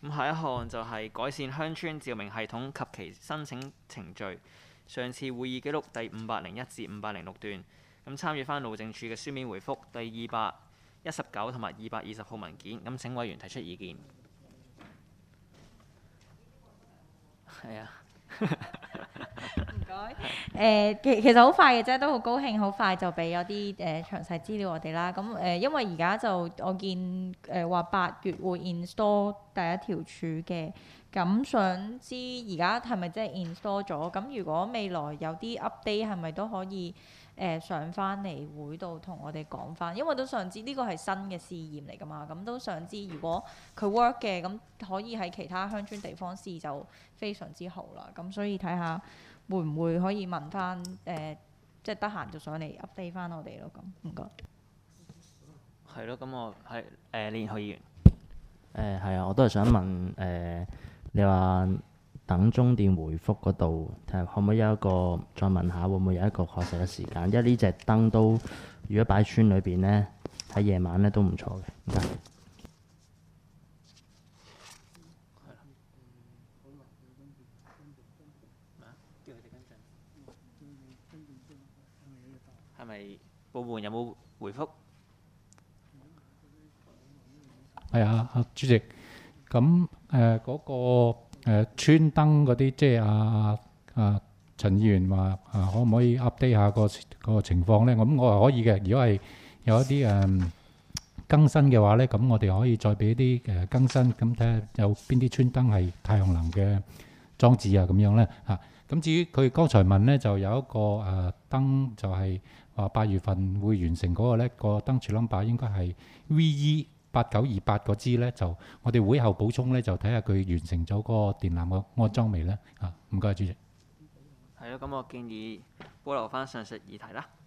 咁下一項就係改善鄉村照明系統及其申請程序。上次會議記錄第501至506段，咁參與翻路政署嘅書面回覆第219同埋220號文件，咁請委員提出意見。係啊。 唔該。其實好快嘅啫，都好高興，好快就俾咗啲詳細資料我哋啦。咁因為而家就我見話8月會 install 第一條柱嘅，咁想知而家係咪真係 install 咗？咁如果未來有啲 update 係咪都可以上翻嚟會度同我哋講翻？因為都想知呢個係新嘅試驗嚟㗎嘛，咁都想知如果佢 work 嘅，咁可以喺其他鄉村地方試就非常之好啦。咁所以睇下會唔會可以問翻即係得閒就上嚟 update 翻我哋咯。咁唔該。 係咯，咁我係連許議員。 係啊，我都係想問你話等中電回覆嗰度，睇下可唔可以有一個再問下，會唔會有一個確實嘅時間？因為呢隻燈都如果擺村裏邊呢，喺夜晚呢都唔錯嘅。唔該。 係咪部門有冇回覆？ 係啊，主席。咁嗰個村燈嗰啲，即係陳議員話可唔可以 update 下個情況咧？咁我話可以嘅。如果係有一啲更新嘅話咧，咁我哋可以再俾啲更新，咁睇下有邊啲村燈係太陽能嘅裝置啊，咁樣咧嚇。咁至於佢剛才問咧，就有一個燈就係話8月份會完成嗰個咧，個燈柱 number 應該係 VE8928嗰支咧，就我哋會後補充咧，就睇下佢完成咗嗰個電纜嘅安裝未咧。唔該，主席。 係咯，咁我建議保留翻上述議題啦。